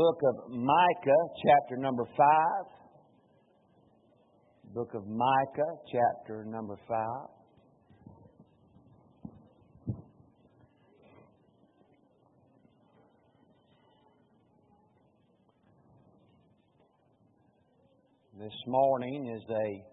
book of Micah, chapter number 5. Book of Micah, chapter number 5. This morning is a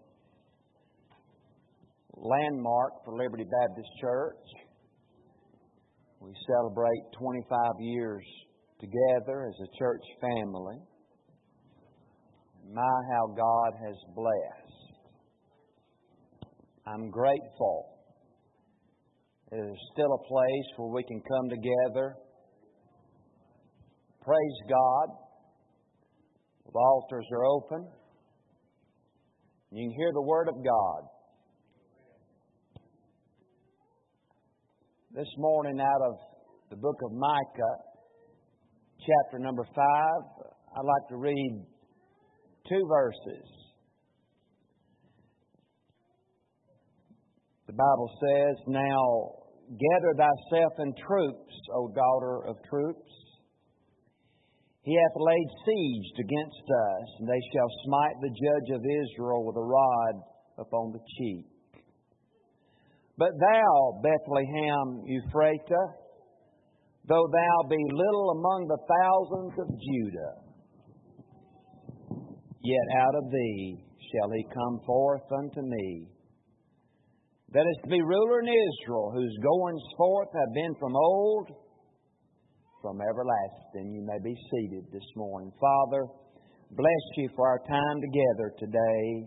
landmark for Liberty Baptist Church. We celebrate 25 years together as a church family. My, how God has blessed. I'm grateful. There's still a place where we can come together, praise God. The altars are open. You can hear the Word of God. This morning out of the book of Micah, chapter number 5, I'd like to read 2 verses. The Bible says, "Now gather thyself in troops, O daughter of troops. He hath laid siege against us, and they shall smite the judge of Israel with a rod upon the cheek. But thou, Bethlehem Ephratah, though thou be little among the thousands of Judah, yet out of thee shall he come forth unto me, that is to be ruler in Israel, whose goings forth have been from old, from everlasting." You may be seated this morning. Father, bless you for our time together today.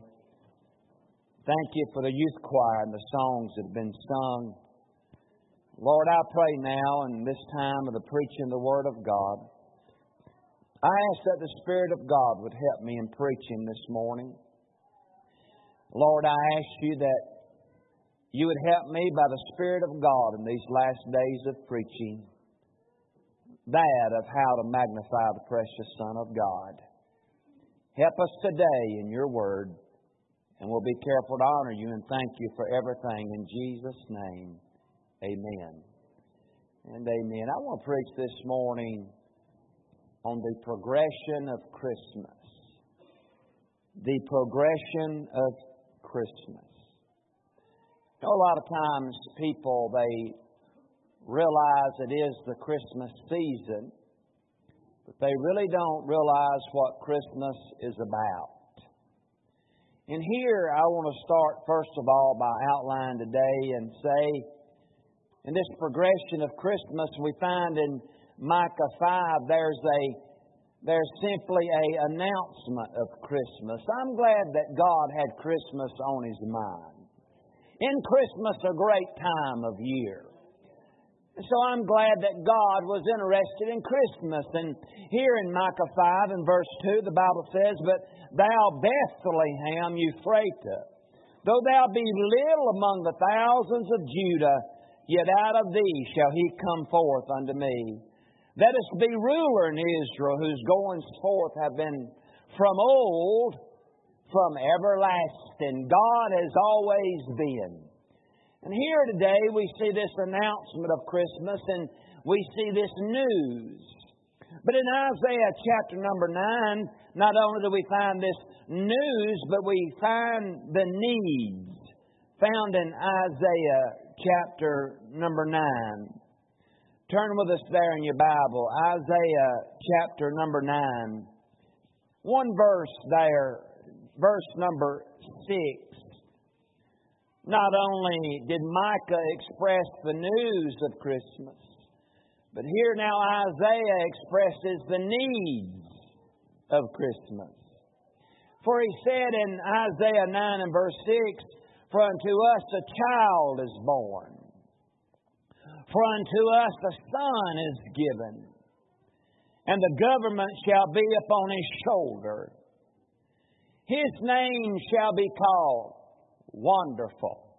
Thank you for the youth choir and the songs that have been sung. Lord, I pray now in this time of the preaching of the Word of God, I ask that the Spirit of God would help me in preaching this morning. Lord, I ask you that you would help me by the Spirit of God in these last days of preaching, that of how to magnify the precious Son of God. Help us today in your Word, and we'll be careful to honor you and thank you for everything in Jesus' name. Amen and amen. I want to preach this morning on the progression of Christmas. The progression of Christmas. You know, a lot of times people, they realize it is the Christmas season, but they really don't realize what Christmas is about. And here I want to start first of all by outlining today and say, in this progression of Christmas, we find in Micah 5, there's simply an announcement of Christmas. I'm glad that God had Christmas on His mind. In Christmas, a great time of year. And so I'm glad that God was interested in Christmas. And here in Micah 5 and verse 2, the Bible says, "But thou, Bethlehem Ephratah, though thou be little among the thousands of Judah, yet out of thee shall he come forth unto me, that is to be ruler in Israel, whose goings forth have been from old, from everlasting." God has always been. And here today we see this announcement of Christmas and we see this news. But in Isaiah chapter number 9, not only do we find this news, but we find the needs found in Isaiah chapter number 9. Turn with us there in your Bible, Isaiah chapter number 9. One verse there, verse number 6. Not only did Micah express the news of Christmas, but here now Isaiah expresses the needs of Christmas. For he said in Isaiah 9 and verse 6, "For unto us a child is born, for unto us a son is given, and the government shall be upon his shoulder. His name shall be called Wonderful,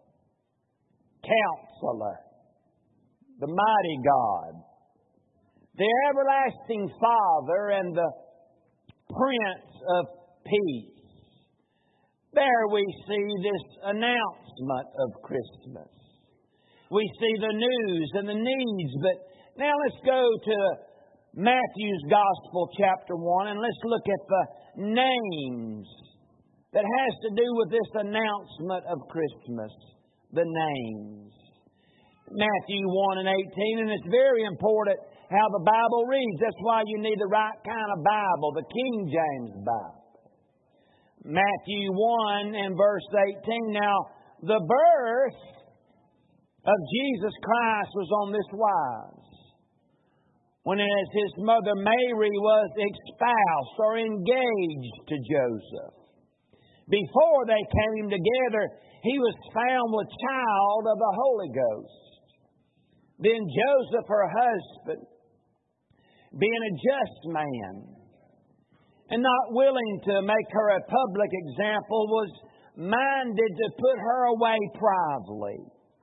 Counselor, the Mighty God, the Everlasting Father, and the Prince of Peace." There we see this announcement of Christmas. We see the news and the needs, but now let's go to Matthew's Gospel, chapter 1, and let's look at the names that has to do with this announcement of Christmas. The names. Matthew 1 and 18, and it's very important how the Bible reads. That's why you need the right kind of Bible, the King James Bible. Matthew 1 and verse 18. Now, the birth of Jesus Christ was on this wise. When as his mother Mary was espoused or engaged to Joseph, before they came together, he was found with child of the Holy Ghost. Then Joseph, her husband, being a just man, and not willing to make her a public example, was minded to put her away privately.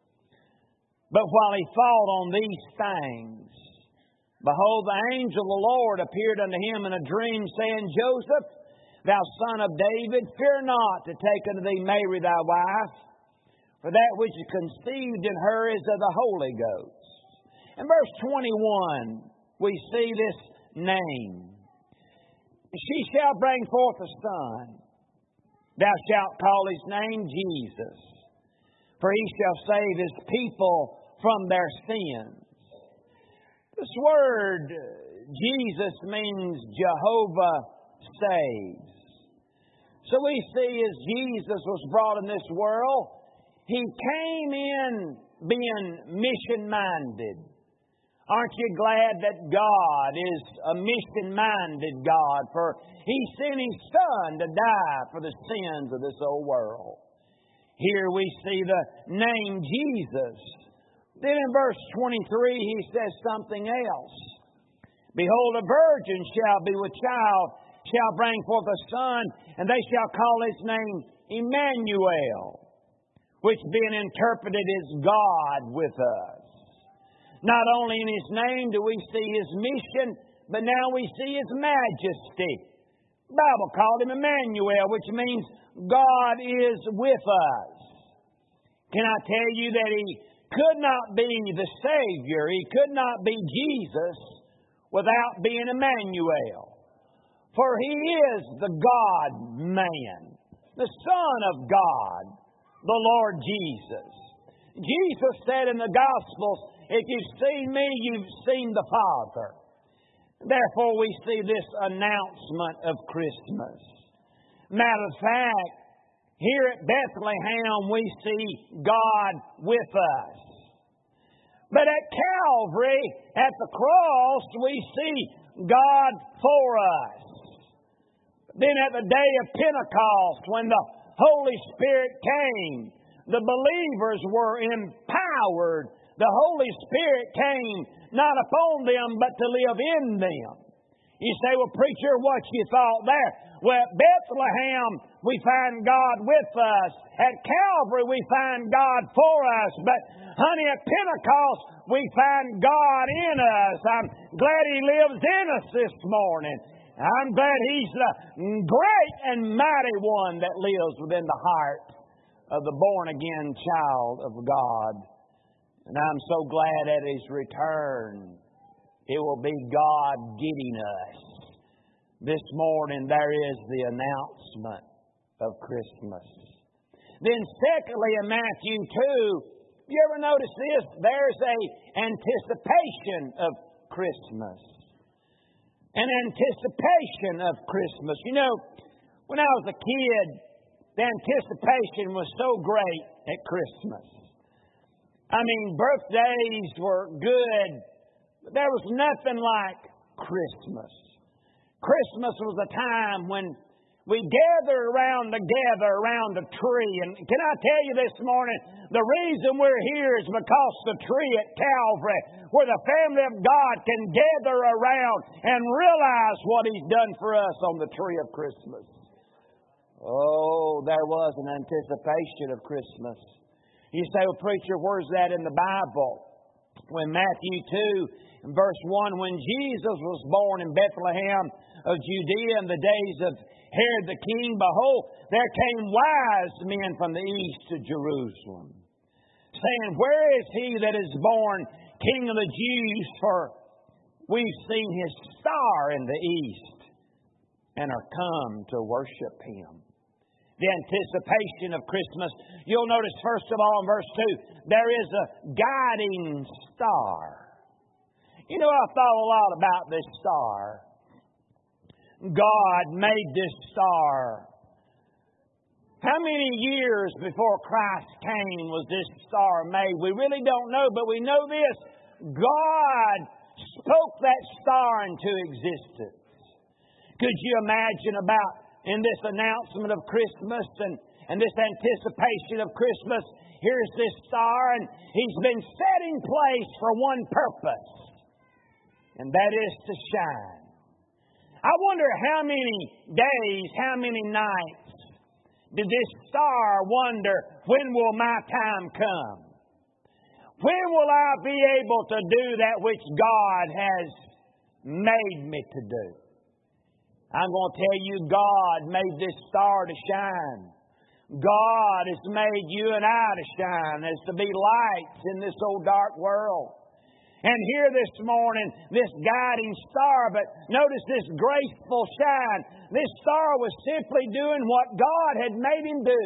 But while he thought on these things, behold, the angel of the Lord appeared unto him in a dream, saying, Joseph, thou son of David, fear not to take unto thee Mary thy wife, for that which is conceived in her is of the Holy Ghost. In verse 21, we see this name. She shall bring forth a son. Thou shalt call his name Jesus, for he shall save his people from their sins. This word, Jesus, means Jehovah saves. So we see as Jesus was brought in this world, he came in being mission-minded. Aren't you glad that God is a mission-minded God? For He sent His Son to die for the sins of this old world. Here we see the name Jesus. Then in verse 23 He says something else. Behold, a virgin shall be with child, shall bring forth a son, and they shall call his name Emmanuel, which being interpreted is God with us. Not only in His name do we see His mission, but now we see His majesty. The Bible called Him Emmanuel, which means God is with us. Can I tell you that He could not be the Savior, He could not be Jesus without being Emmanuel. For He is the God-man, the Son of God, the Lord Jesus. Jesus said in the Gospels, if you've seen me, you've seen the Father. Therefore, we see this announcement of Christmas. Matter of fact, here at Bethlehem, we see God with us. But at Calvary, at the cross, we see God for us. Then at the day of Pentecost, when the Holy Spirit came, the believers were empowered. The Holy Spirit came not upon them, but to live in them. You say, well, preacher, what you thought there? Well, at Bethlehem, we find God with us. At Calvary, we find God for us. But, honey, at Pentecost, we find God in us. I'm glad He lives in us this morning. I'm glad He's the great and mighty one that lives within the heart of the born-again child of God. And I'm so glad at His return, it will be God getting us. This morning there is the announcement of Christmas. Then secondly, in Matthew 2, you ever notice this? There's a anticipation of Christmas. An anticipation of Christmas. You know, when I was a kid, the anticipation was so great at Christmas. I mean, birthdays were good, but there was nothing like Christmas. Christmas was a time when we gathered around together around a tree. And can I tell you this morning, the reason we're here is because the tree at Calvary, where the family of God can gather around and realize what He's done for us on the tree of Christmas. Oh, there was an anticipation of Christmas. You say, well, preacher, where's that in the Bible? When Matthew 2, in verse 1, when Jesus was born in Bethlehem of Judea in the days of Herod the king, behold, there came wise men from the east to Jerusalem, saying, where is he that is born King of the Jews? For We've seen His star in the east and are come to worship Him. The anticipation of Christmas. You'll notice, first of all, in verse 2, there is a guiding star. You know, I've thought a lot about this star. God made this star. How many years before Christ came was this star made? We really don't know, but we know this. God spoke that star into existence. Could you imagine about in this announcement of Christmas and this anticipation of Christmas, here's this star, and He's been set in place for one purpose, and that is to shine. I wonder how many days, how many nights did this star wonder, when will my time come? When will I be able to do that which God has made me to do? I'm going to tell you, God made this star to shine. God has made you and I to shine, as to be lights in this old dark world. And here this morning, this guiding star, but notice this graceful shine. This star was simply doing what God had made him do.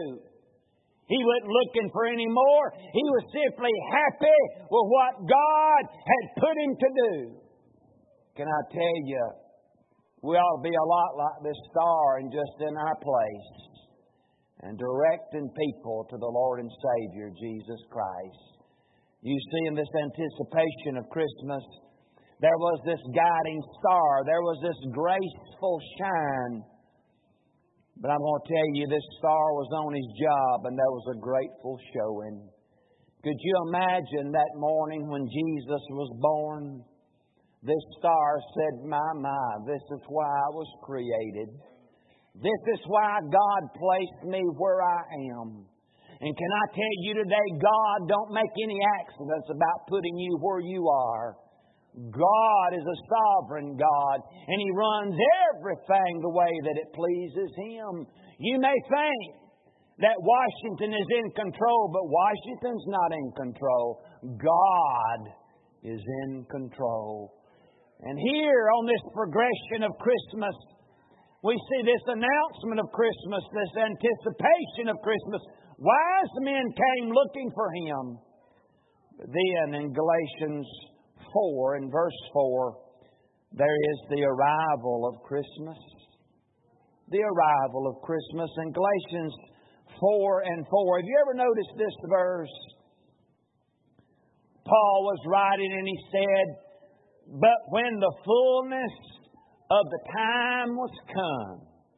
He wasn't looking for any more. He was simply happy with what God had put him to do. Can I tell you, we ought to be a lot like this star and just in our place and directing people to the Lord and Savior, Jesus Christ. You see, in this anticipation of Christmas, there was this guiding star. There was this graceful shine. But I'm going to tell you, this star was on His job, and there was a grateful showing. Could you imagine that morning when Jesus was born? This star said, my, this is why I was created. This is why God placed me where I am. And can I tell you today, God don't make any accidents about putting you where you are. God is a sovereign God, and He runs everything the way that it pleases Him. You may think that Washington is in control, but Washington's not in control. God is in control. And here on this progression of Christmas, we see this announcement of Christmas, this anticipation of Christmas. Wise men came looking for Him. But then in Galatians 4, in verse 4, there is the arrival of Christmas. The arrival of Christmas in Galatians 4 and 4. Have you ever noticed this verse? Paul was writing and he said, but when the fullness of the time was come,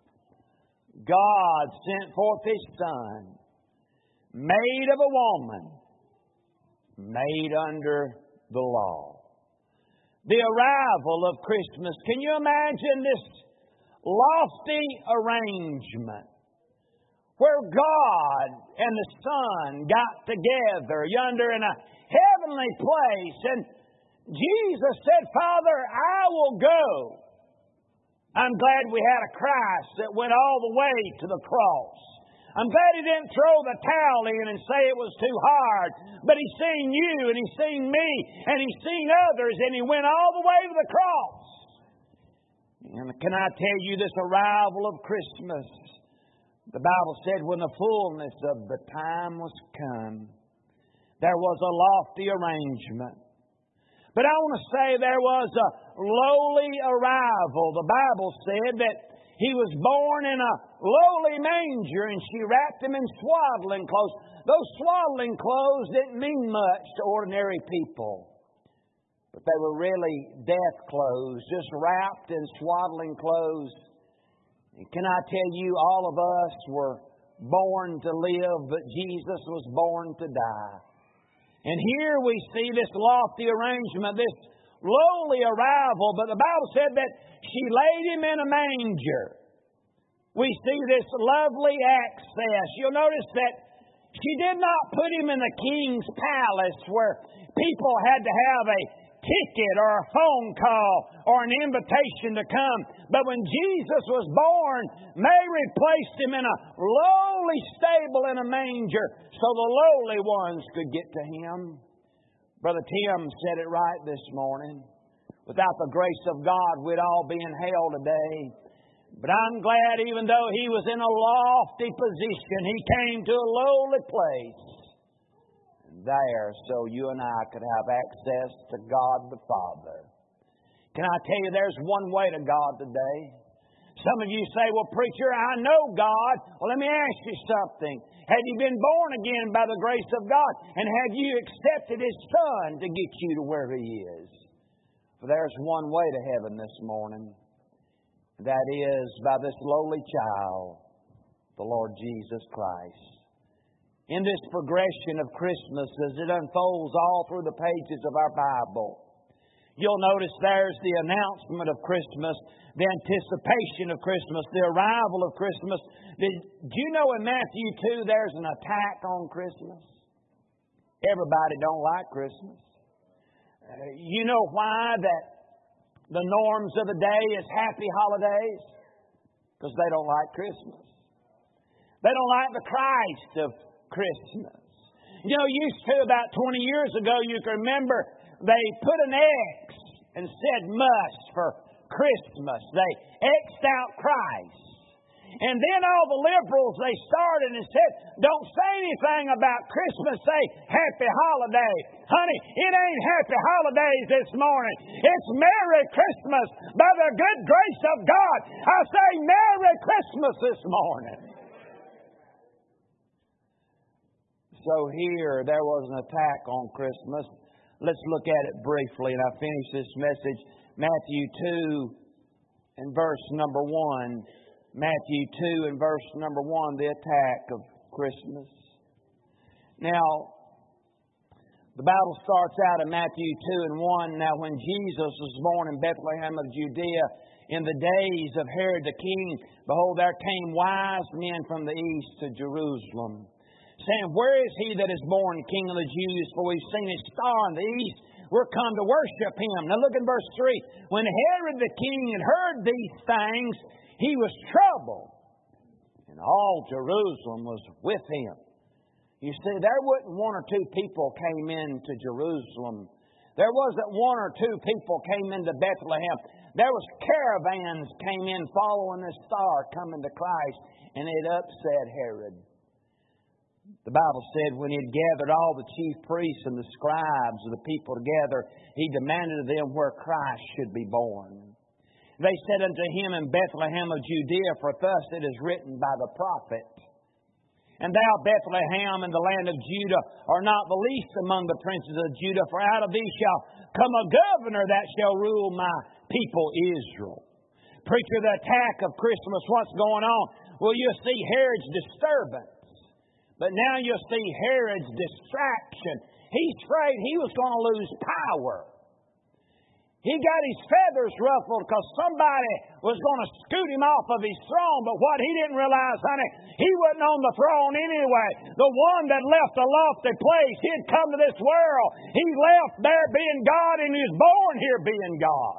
God sent forth His Son, made of a woman, made under the law. The arrival of Christmas. Can you imagine this lofty arrangement where God and the Son got together yonder in a heavenly place, and Jesus said, Father, I will go. I'm glad we had a Christ that went all the way to the cross. I'm glad He didn't throw the towel in and say it was too hard. But He's seen you and He's seen me and He's seen others, and He went all the way to the cross. And can I tell you, this arrival of Christmas, the Bible said when the fullness of the time was come, there was a lofty arrangement. But I want to say there was a lowly arrival. The Bible said that He was born in a lowly manger, and she wrapped Him in swaddling clothes. Those swaddling clothes didn't mean much to ordinary people, but they were really death clothes, just wrapped in swaddling clothes. And can I tell you, all of us were born to live, but Jesus was born to die. And here we see this lofty arrangement, this lowly arrival, but the Bible said that she laid Him in a manger. We see this lovely access. You'll notice that she did not put Him in the king's palace where people had to have a ticket or a phone call or an invitation to come. But when Jesus was born, Mary placed Him in a lowly stable in a manger so the lowly ones could get to Him. Brother Tim said it right this morning. Without the grace of God, we'd all be in hell today. But I'm glad even though He was in a lofty position, He came to a lowly place. And there, so you and I could have access to God the Father. Can I tell you there's one way to God today? Some of you say, well, preacher, I know God. Well, let me ask you something. Have you been born again by the grace of God? And have you accepted His Son to get you to where He is? For there's one way to heaven this morning. That is by this lowly child, the Lord Jesus Christ. In this progression of Christmas, as it unfolds all through the pages of our Bible, you'll notice there's the announcement of Christmas, the anticipation of Christmas, the arrival of Christmas. Do you know in Matthew 2 there's an attack on Christmas? Everybody don't like Christmas. You know why that the norms of the day is happy holidays? Because they don't like Christmas. They don't like the Christ of Christmas. You know, used to about 20 years ago, you can remember, they put an X and said must for Christmas. They X'd out Christ. And then all the liberals, they started and said, don't say anything about Christmas, say Happy Holiday. Honey, it ain't Happy Holidays this morning. It's Merry Christmas by the good grace of God. I say Merry Christmas this morning. So here, there was an attack on Christmas. Let's look at it briefly, and I finish this message. Matthew 2 and verse number 1. Matthew 2 and verse number 1, the attack of Christmas. Now, the Bible starts out in Matthew 2 and 1. Now, when Jesus was born in Bethlehem of Judea in the days of Herod the king, behold, there came wise men from the east to Jerusalem, saying, where is he that is born King of the Jews? For we've seen his star in the east. We're come to worship him. Now look in verse 3. When Herod the king had heard these things, he was troubled, and all Jerusalem was with him. You see, there wasn't one or two people came into Jerusalem. There wasn't one or two people came into Bethlehem. There was caravans came in following this star coming to Christ, and it upset Herod. The Bible said when he had gathered all the chief priests and the scribes of the people together, he demanded of them where Christ should be born. They said unto him, in Bethlehem of Judea, for thus it is written by the prophet, and thou, Bethlehem, in the land of Judah, art not the least among the princes of Judah, for out of thee shall come a governor that shall rule my people Israel. Preacher, the attack of Christmas, what's going on? Well, you'll see Herod's disturbance. But now you'll see Herod's distraction. He's afraid he was going to lose power. He got his feathers ruffled because somebody was going to scoot him off of his throne. But what he didn't realize, honey, he wasn't on the throne anyway. The one that left a lofty place, he had come to this world. He left there being God and he was born here being God.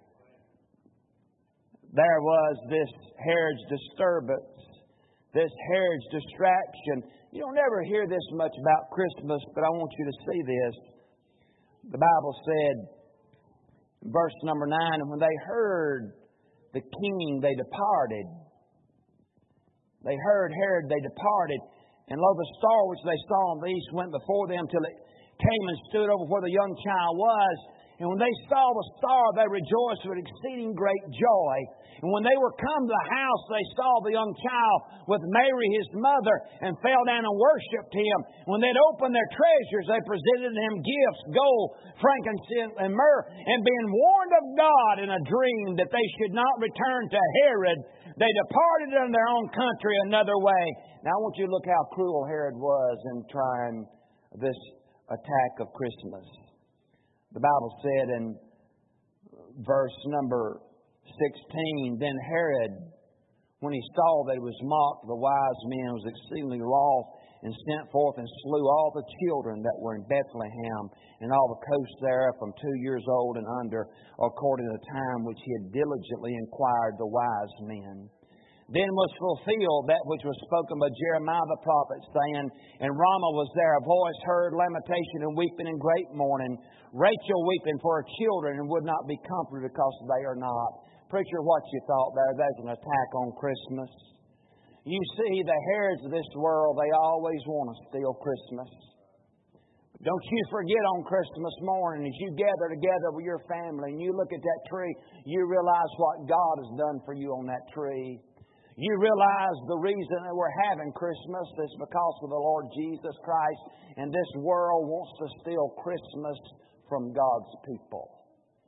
There was this Herod's disturbance, this Herod's distraction. You don't ever hear this much about Christmas, but I want you to see this. The Bible said, verse number 9, and when they heard the king, they departed. They heard Herod, they departed. And lo, the star which they saw in the east went before them till it came and stood over where the young child was. And when they saw the star, they rejoiced with exceeding great joy. And when they were come to the house, they saw the young child with Mary his mother, and fell down and worshipped him. When they'd opened their treasures, they presented him gifts, gold, frankincense, and myrrh. And being warned of God in a dream that they should not return to Herod, they departed in their own country another way. Now I want you to look how cruel Herod was in trying this attack of Christmas. The Bible said in verse number 16, then Herod, when he saw that he was mocked, the wise men, was exceedingly wroth, and sent forth and slew all the children that were in Bethlehem and all the coasts thereof from 2 years old and under, according to the time which he had diligently inquired the wise men. Then was fulfilled that which was spoken by Jeremiah the prophet, saying, "In Ramah was there a voice heard, lamentation and weeping and great mourning, Rachel weeping for her children, and would not be comforted because they are not." Preacher, what you thought there? There's an attack on Christmas. You see, the Herods of this world, they always want to steal Christmas. Don't you forget on Christmas morning, as you gather together with your family and you look at that tree, you realize what God has done for you on that tree. You realize the reason that we're having Christmas is because of the Lord Jesus Christ, and this world wants to steal Christmas from God's people.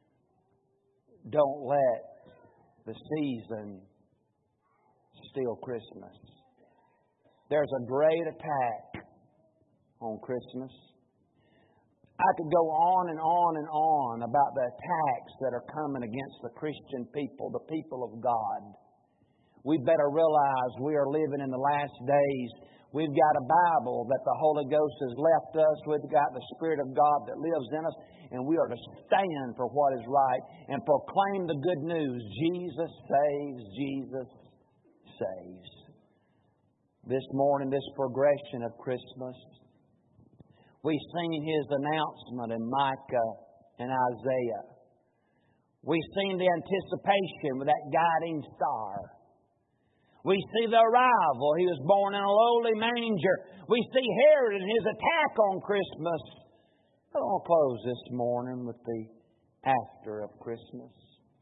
Don't let the season steal Christmas. There's a great attack on Christmas. I could go on and on and on about the attacks that are coming against the Christian people, the people of God. We better realize we are living in the last days. We've got a Bible that the Holy Ghost has left us. We've got the Spirit of God that lives in us. And we are to stand for what is right and proclaim the good news. Jesus saves. Jesus saves. This morning, this progression of Christmas, we've seen His announcement in Micah and Isaiah. We've seen the anticipation with that guiding star. We see the arrival. He was born in a lowly manger. We see Herod and his attack on Christmas. I want to close this morning with the after of Christmas.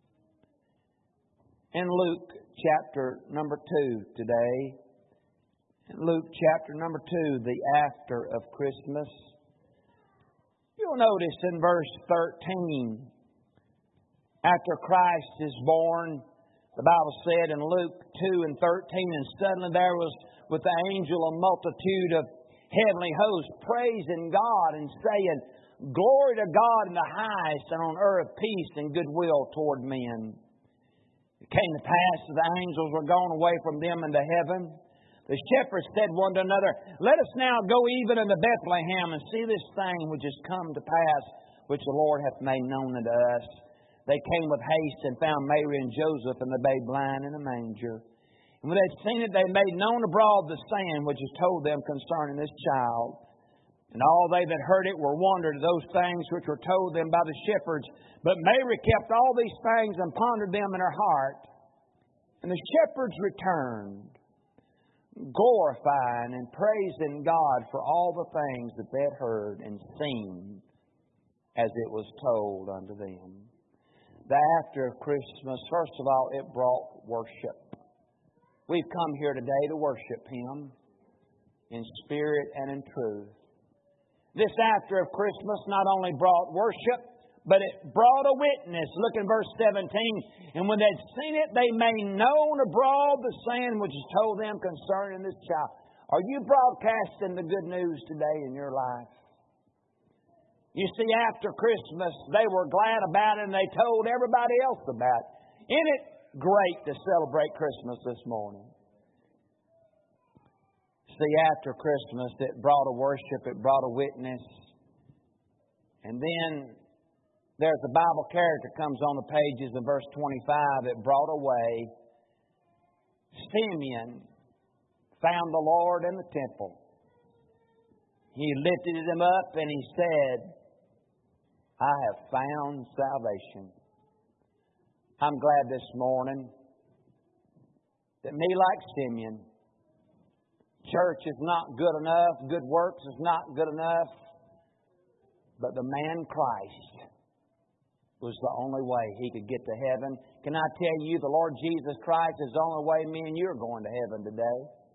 In Luke chapter number 2 today, in Luke chapter number 2, the after of Christmas, you'll notice in verse 13, after Christ is born, the Bible said in Luke 2 and 13, "And suddenly there was with the angel a multitude of heavenly hosts, praising God and saying, Glory to God in the highest, and on earth peace and goodwill toward men. It came to pass that the angels were gone away from them into heaven. The shepherds said one to another, Let us now go even unto Bethlehem, and see this thing which is come to pass, which the Lord hath made known unto us. They came with haste and found Mary and Joseph and the babe lying in a manger. And when they had seen it, they made known abroad the saying which is told them concerning this child. And all they that heard it were wondered at those things which were told them by the shepherds. But Mary kept all these things and pondered them in her heart. And the shepherds returned, glorifying and praising God for all the things that they had heard and seen as it was told unto them. The after of Christmas, first of all, it brought worship. We've come here today to worship Him in spirit and in truth. This after of Christmas not only brought worship, but it brought a witness. Look in verse 17. And when they'd seen it, they made known abroad the saying which is told them concerning this child. Are you broadcasting the good news today in your life? You see, after Christmas, they were glad about it and they told everybody else about it. Isn't it great to celebrate Christmas this morning? See, after Christmas, it brought a worship, it brought a witness. And then there's a Bible character comes on the pages in verse 25. It brought away. Simeon found the Lord in the temple. He lifted him up and he said, I have found salvation. I'm glad this morning that me like Simeon, church is not good enough, good works is not good enough, but the man Christ was the only way He could get to heaven. Can I tell you, the Lord Jesus Christ is the only way me and you are going to heaven today.